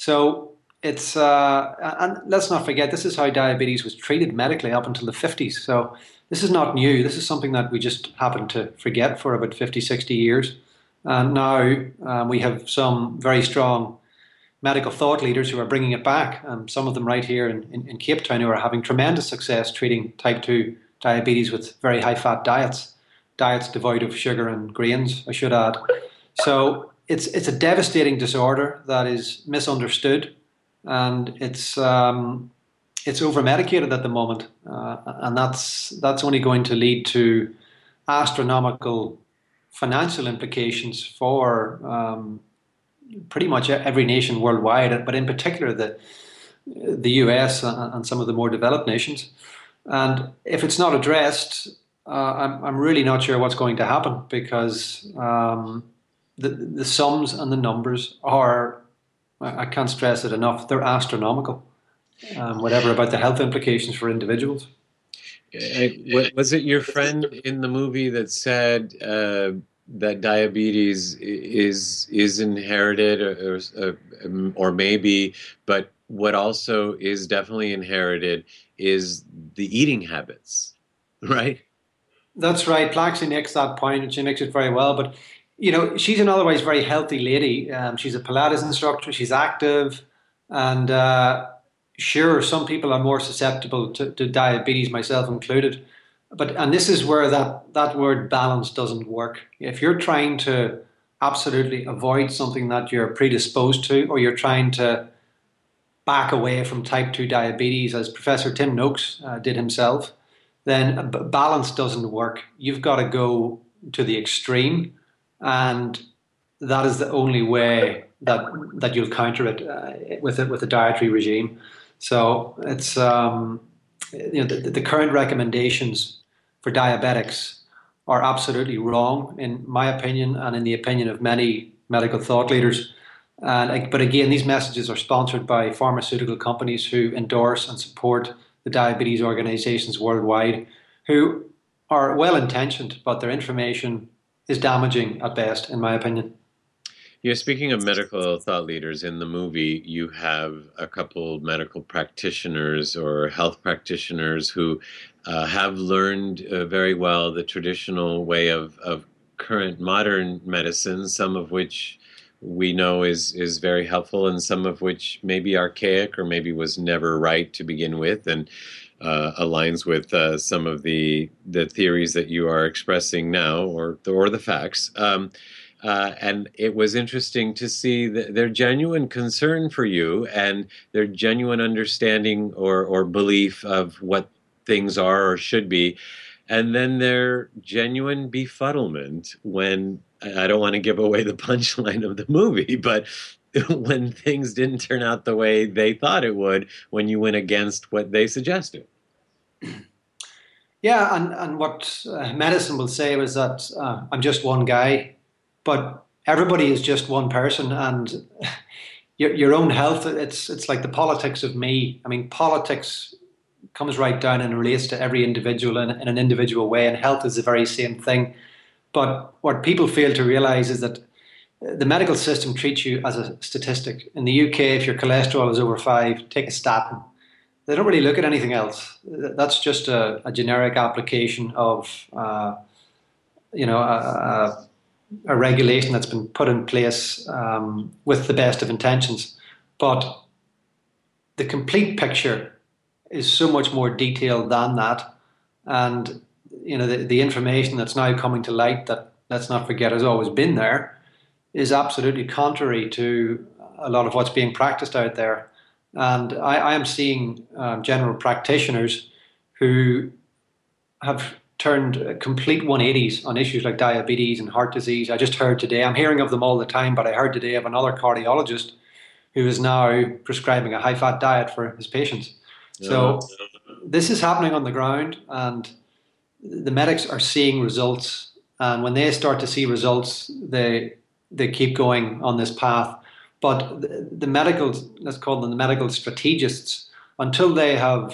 So it's uh, and let's not forget, this is how diabetes was treated medically up until the fifties. So this is not new. This is something that we just happened to forget for about fifty, sixty years. And now um, we have some very strong medical thought leaders who are bringing it back. Um, some of them right here in, in, in Cape Town who are having tremendous success treating type two diabetes with very high fat diets, diets devoid of sugar and grains, I should add. So it's it's a devastating disorder that is misunderstood, and it's um, it's over medicated at the moment, uh, and that's that's only going to lead to astronomical financial implications for um, pretty much every nation worldwide, but in particular the the U S and some of the more developed nations. And if it's not addressed, uh, I'm I'm really not sure what's going to happen, because um, the the sums and the numbers are, I can't stress it enough, they're astronomical. Um, whatever about the health implications for individuals. Was it your friend in the movie that said uh, that diabetes is is inherited, or, or or maybe, but what also is definitely inherited is the eating habits, right? That's right. Plaxi makes that point, and she makes it very well. But you know, she's an otherwise very healthy lady. Um, she's a Pilates instructor. She's active, and uh, sure, some people are more susceptible to, to diabetes, myself included. But and this is where that that word balance doesn't work. If you're trying to absolutely avoid something that you're predisposed to, or you're trying to back away from type two diabetes, as Professor Tim Noakes uh, did himself, then b- balance doesn't work. You've got to go to the extreme, and that is the only way that that you'll counter it uh, with it with a dietary regime. So it's um, you know the, the current recommendations for diabetics are absolutely wrong, in my opinion, and in the opinion of many medical thought leaders. And but again, these messages are sponsored by pharmaceutical companies who endorse and support the diabetes organizations worldwide, who are well-intentioned, but their information is damaging at best, in my opinion. Yeah, speaking of medical thought leaders, in the movie, you have a couple medical practitioners or health practitioners who uh, have learned uh, very well the traditional way of, of current modern medicine, some of which we know is, is very helpful, and some of which may be archaic or maybe was never right to begin with, and uh, aligns with uh, some of the the theories that you are expressing now, or or the facts. Um, Uh, and it was interesting to see the, their genuine concern for you and their genuine understanding or, or belief of what things are or should be, and then their genuine befuddlement when, I don't want to give away the punchline of the movie, but when things didn't turn out the way they thought it would when you went against what they suggested. Yeah, and, and what uh, medicine will say is that uh, I'm just one guy, but everybody is just one person, and your your own health. It's it's like the politics of me. I mean, politics comes right down and relates to every individual in, in an individual way, and health is the very same thing. But what people fail to realize is that the medical system treats you as a statistic. In the U K, if your cholesterol is over five, take a statin. They don't really look at anything else. That's just a, a generic application of, uh, you know, a, a, a regulation that's been put in place um, with the best of intentions. But the complete picture is so much more detailed than that. And, you know, the, the information that's now coming to light that, let's not forget, has always been there, is absolutely contrary to a lot of what's being practiced out there. And I, I am seeing um, general practitioners who have turned complete one eighties on issues like diabetes and heart disease. I just heard today, I'm hearing of them all the time, but I heard today of another cardiologist who is now prescribing a high-fat diet for his patients. So this is happening on the ground, and the medics are seeing results. And when they start to see results, they they keep going on this path. But the, the medical, let's call them the medical strategists, until they have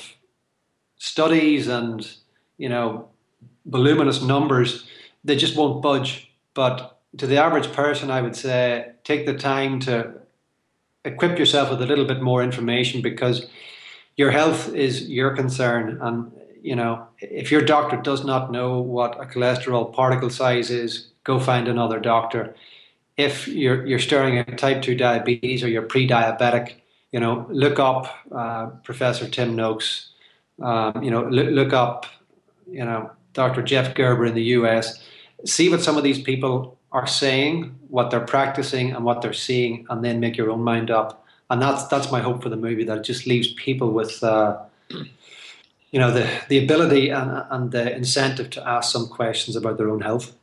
studies and, you know, voluminous numbers, they just won't budge. But to the average person, I would say, take the time to equip yourself with a little bit more information, because your health is your concern. And, you know, if your doctor does not know what a cholesterol particle size is, go find another doctor. If you're you're staring at type two diabetes or you're pre-diabetic, you know, look up uh, Professor Tim Noakes. Um, you know, look, look up, you know, Doctor Jeff Gerber in the U S. See what some of these people are saying, what they're practicing, and what they're seeing, and then make your own mind up. And that's that's my hope for the movie, that it just leaves people with, uh, you know, the the ability and and the incentive to ask some questions about their own health.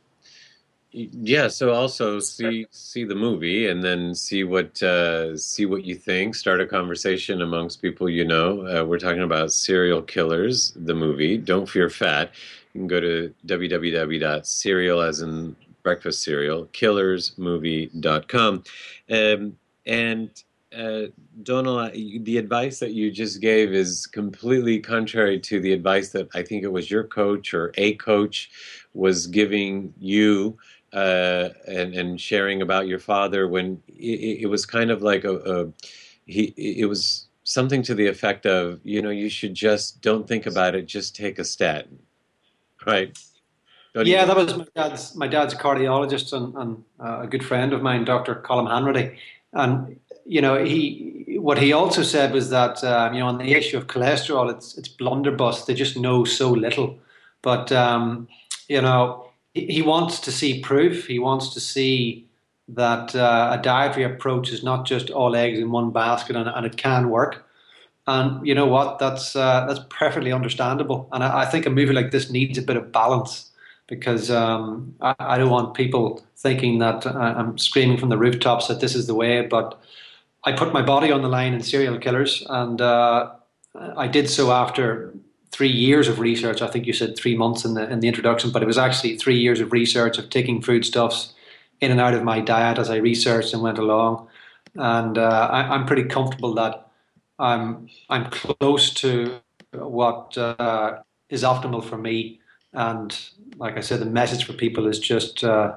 Yeah, so also see see the movie and then see what uh, see what you think. Start a conversation amongst people you know. Uh, we're talking about Serial Killers, the movie. Don't Fear Fat. You can go to w w w dot serial, as in breakfast cereal, killers movie dot com. Um, and uh, Donal, the advice that you just gave is completely contrary to the advice that I think it was your coach or a coach was giving you. Uh, and, and sharing about your father, when it, it was kind of like a, a he it was something to the effect of, you know, you should just don't think about it, just take a statin, right? Don't yeah, you- that was my dad's my dad's a cardiologist and, and uh, a good friend of mine, Doctor Colm Hanratty, and you know he what he also said was that um, you know, on the issue of cholesterol, it's it's blunderbuss. They just know so little, but um, you know. He wants to see proof. He wants to see that uh, a dietary approach is not just all eggs in one basket, and, and it can work. And you know what? That's uh, that's perfectly understandable. And I, I think a movie like this needs a bit of balance, because um, I, I don't want people thinking that I'm screaming from the rooftops that this is the way. But I put my body on the line in Serial Killers, and uh, I did so after three years of research. I think you said three months in the in the introduction, but it was actually three years of research of taking foodstuffs in and out of my diet as I researched and went along. And uh, I, I'm pretty comfortable that I'm I'm close to what uh, is optimal for me. And like I said, the message for people is just uh,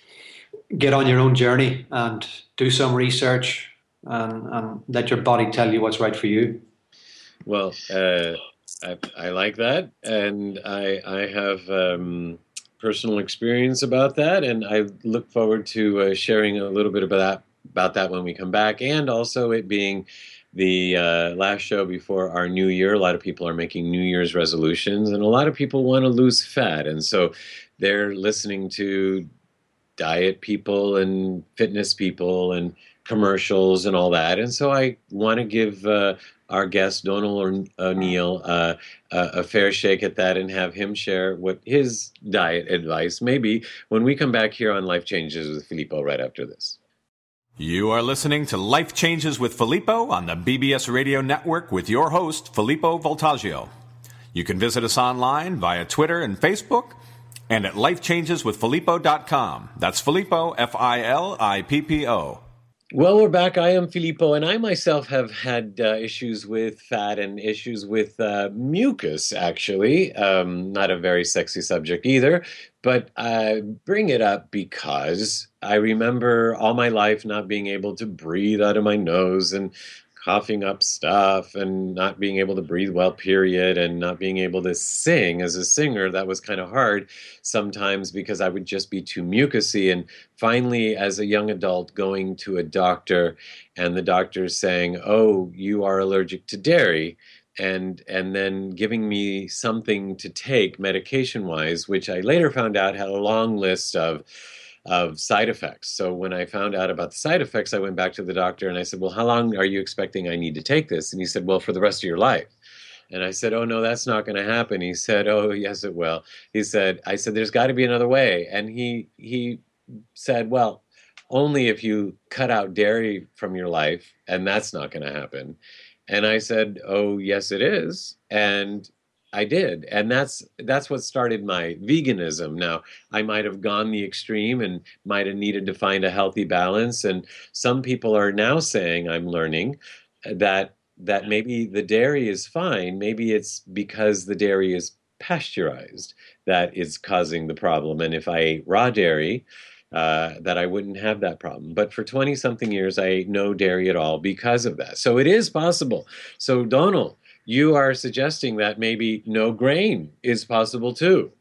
get on your own journey and do some research, and, and let your body tell you what's right for you. Well, uh, I, I like that, and I I have um, personal experience about that, and I look forward to uh, sharing a little bit about that about that when we come back, and also it being the uh, last show before our new year. A lot of people are making New Year's resolutions, and a lot of people want to lose fat, and so they're listening to diet people and fitness people and commercials and all that, and so I want to give uh, our guest, Donal O'Neill, uh, uh, a fair shake at that and have him share what his diet advice may be when we come back here on Life Changes with Filippo right after this. You are listening to Life Changes with Filippo on the B B S Radio Network with your host, Filippo Voltaggio. You can visit us online via Twitter and Facebook and at life changes with filippo dot com. That's Filippo, F I L I P P O. Well, we're back. I am Filippo, and I myself have had uh, issues with fat and issues with uh, mucus, actually. Um, not a very sexy subject either, but I bring it up because I remember all my life not being able to breathe out of my nose and coughing up stuff and not being able to breathe well, period, and not being able to sing as a singer. That was kind of hard sometimes because I would just be too mucusy. And finally, as a young adult, going to a doctor and the doctor saying, oh, you are allergic to dairy, and and then giving me something to take medication-wise, which I later found out had a long list of of side effects. So when I found out about the side effects, I went back to the doctor and I said, well, how long are you expecting I need to take this? And he said, well, for the rest of your life. And I said, oh, no, that's not going to happen. He said, oh, yes, it will. He said, I said, there's got to be another way. And he he said, well, only if you cut out dairy from your life, and that's not going to happen. And I said, oh, yes, it is. And I did. And that's that's what started my veganism. Now, I might have gone the extreme and might have needed to find a healthy balance. And some people are now saying, I'm learning, that that maybe the dairy is fine. Maybe it's because the dairy is pasteurized that is causing the problem. And if I ate raw dairy, uh, that I wouldn't have that problem. But for twenty-something years, I ate no dairy at all because of that. So it is possible. So, Donald, you are suggesting that maybe no grain is possible too.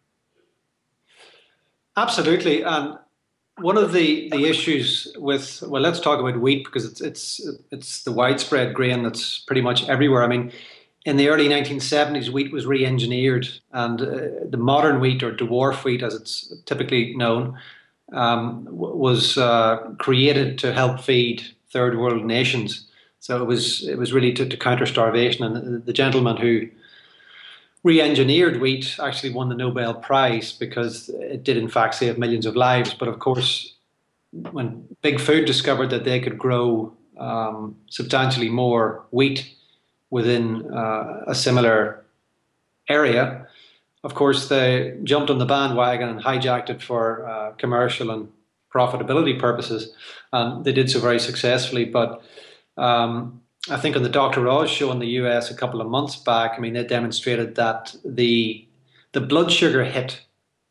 Absolutely. And one of the, the issues with, well, let's talk about wheat because it's it's it's the widespread grain that's pretty much everywhere. I mean, in the early nineteen seventies, wheat was re-engineered, and uh, the modern wheat, or dwarf wheat as it's typically known, um, w- was uh, created to help feed third world nations. So it was it was really to, to counter starvation. And the, the gentleman who re-engineered wheat actually won the Nobel Prize because it did in fact save millions of lives. But of course, when Big Food discovered that they could grow um, substantially more wheat within uh, a similar area, of course they jumped on the bandwagon and hijacked it for uh, commercial and profitability purposes. And they did so very successfully. But Um, I think on the Doctor Oz show in the U S a couple of months back, I mean, they demonstrated that the the blood sugar hit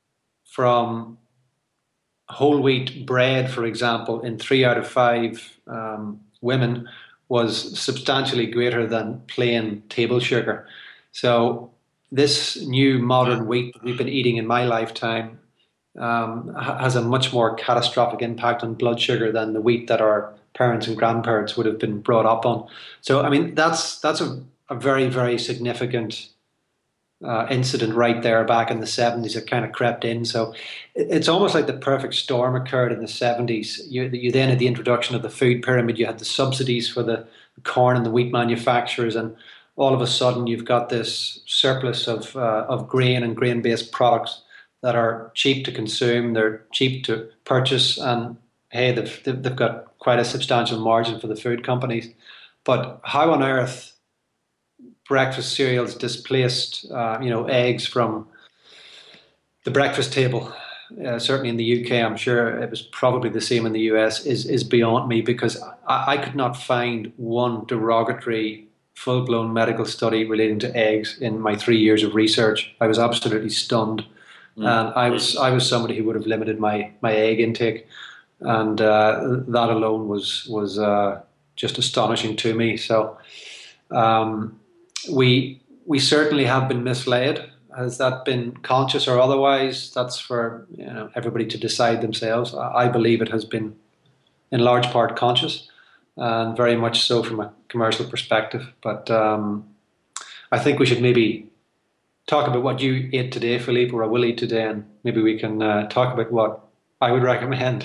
from whole wheat bread, for example, in three out of five um, women was substantially greater than plain table sugar. So this new modern wheat that we've been eating in my lifetime um, has a much more catastrophic impact on blood sugar than the wheat that our parents and grandparents would have been brought up on. So, I mean, that's that's a, a very, very significant uh, incident right there back in the seventies. It kind of crept in. So it's almost like the perfect storm occurred in the seventies. You, you then had the introduction of the food pyramid. You had the subsidies for the corn and the wheat manufacturers. And all of a sudden, you've got this surplus of uh, of grain and grain-based products that are cheap to consume. They're cheap to purchase. And hey, they've, they've got quite a substantial margin for the food companies. But how on earth breakfast cereals displaced, uh, you know, eggs from the breakfast table, uh, certainly in the U K, I'm sure it was probably the same in the U S, is, is beyond me, because I, I could not find one derogatory full-blown medical study relating to eggs in my three years of research. I was absolutely stunned. Mm. And I was I was somebody who would have limited my, my egg intake. And uh, that alone was was uh, just astonishing to me. So um, we we certainly have been misled. Has that been conscious or otherwise? That's for you know everybody to decide themselves. I believe it has been in large part conscious, and very much so from a commercial perspective. But um, I think we should maybe talk about what you ate today, Philippe, or I will eat today, and maybe we can uh, talk about what I would recommend.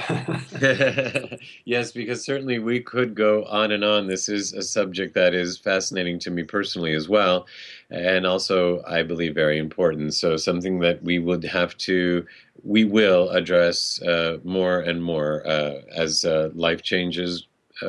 Yes, because certainly we could go on and on. This is a subject that is fascinating to me personally as well, and also I believe very important. So something that we would have to, we will address uh, more and more uh, as uh, life changes uh,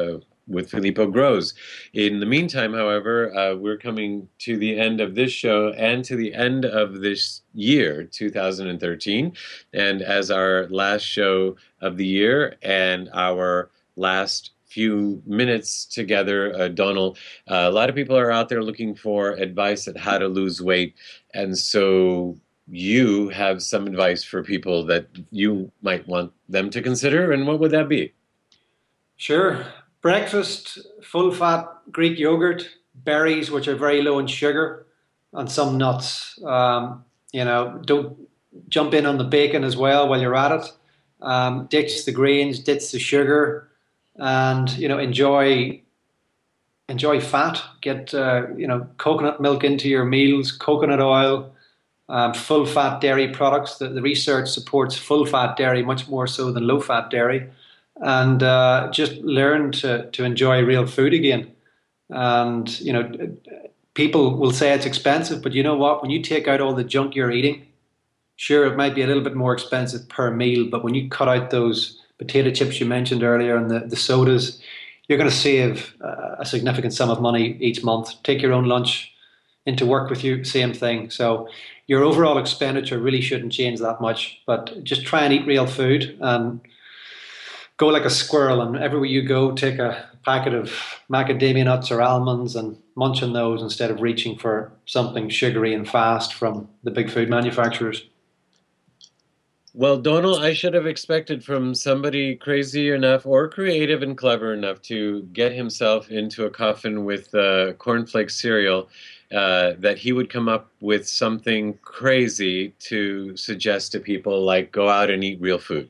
with Filippo grows. In the meantime, however, uh, we're coming to the end of this show and to the end of this year, two thousand thirteen. And as our last show of the year and our last few minutes together, uh, Donald, uh, a lot of people are out there looking for advice on how to lose weight. And so you have some advice for people that you might want them to consider. And what would that be? Sure. Breakfast, full-fat Greek yogurt, berries, which are very low in sugar, and some nuts. Um, you know, don't jump in on the bacon as well while you're at it. Um, ditch the grains, ditch the sugar, and, you know, enjoy enjoy fat. Get, uh, you know, coconut milk into your meals, coconut oil, um, full-fat dairy products. The, the research supports full-fat dairy much more so than low-fat dairy. And uh, just learn to, to enjoy real food again. And, you know, people will say it's expensive, but you know what? When you take out all the junk you're eating, sure, it might be a little bit more expensive per meal, but when you cut out those potato chips you mentioned earlier and the, the sodas, you're going to save uh, a significant sum of money each month. Take your own lunch into work with you, same thing. So your overall expenditure really shouldn't change that much, but just try and eat real food and go like a squirrel, and everywhere you go, take a packet of macadamia nuts or almonds and munch on those instead of reaching for something sugary and fast from the big food manufacturers. Well, Donald, I should have expected from somebody crazy enough or creative and clever enough to get himself into a coffin with uh, cornflakes cereal uh, that he would come up with something crazy to suggest to people like go out and eat real food.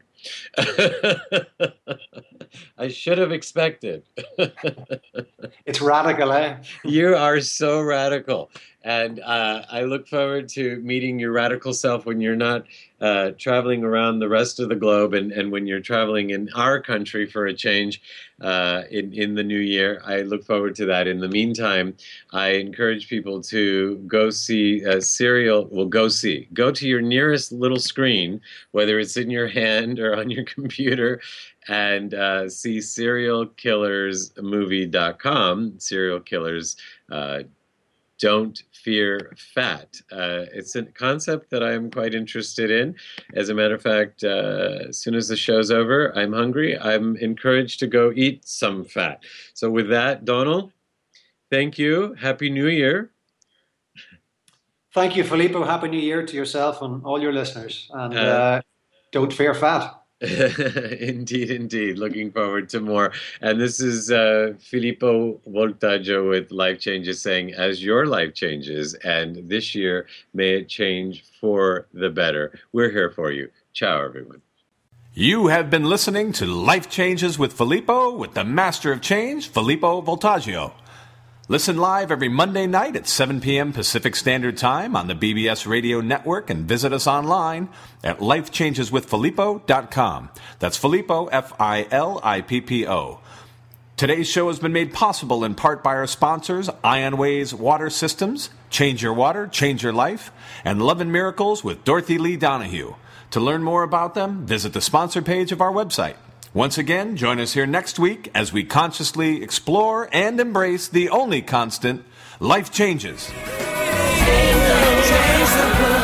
I should have expected. It's radical, eh? You are so radical. And uh, I look forward to meeting your radical self when you're not uh, traveling around the rest of the globe and, and when you're traveling in our country for a change uh, in, in the new year. I look forward to that. In the meantime, I encourage people to go see a serial, well, go see, go to your nearest little screen, whether it's in your hand or on your computer, and uh, see serial killers movie dot com, Serial Killers uh, Don't Fear Fat. Uh, it's a concept that I'm quite interested in. As a matter of fact, uh, as soon as the show's over, I'm hungry. I'm encouraged to go eat some fat. So with that, Donald, thank you. Happy New Year. Thank you, Filippo. Happy New Year to yourself and all your listeners. And uh, Uh, don't fear fat. Indeed, indeed. Looking forward to more. And this is uh, Filippo Voltaggio with Life Changes saying, as your life changes, and this year, may it change for the better. We're here for you. Ciao, everyone. You have been listening to Life Changes with Filippo with the Master of Change, Filippo Voltaggio. Listen live every Monday night at seven p.m. Pacific Standard Time on the B B S Radio Network and visit us online at life changes with filippo dot com. That's Filippo, F I L I P P O. Today's show has been made possible in part by our sponsors, Ionways Water Systems, Change Your Water, Change Your Life, and Love and Miracles with Dorothy Lee Donahue. To learn more about them, visit the sponsor page of our website. Once again, join us here next week as we consciously explore and embrace the only constant, life changes. Change the world.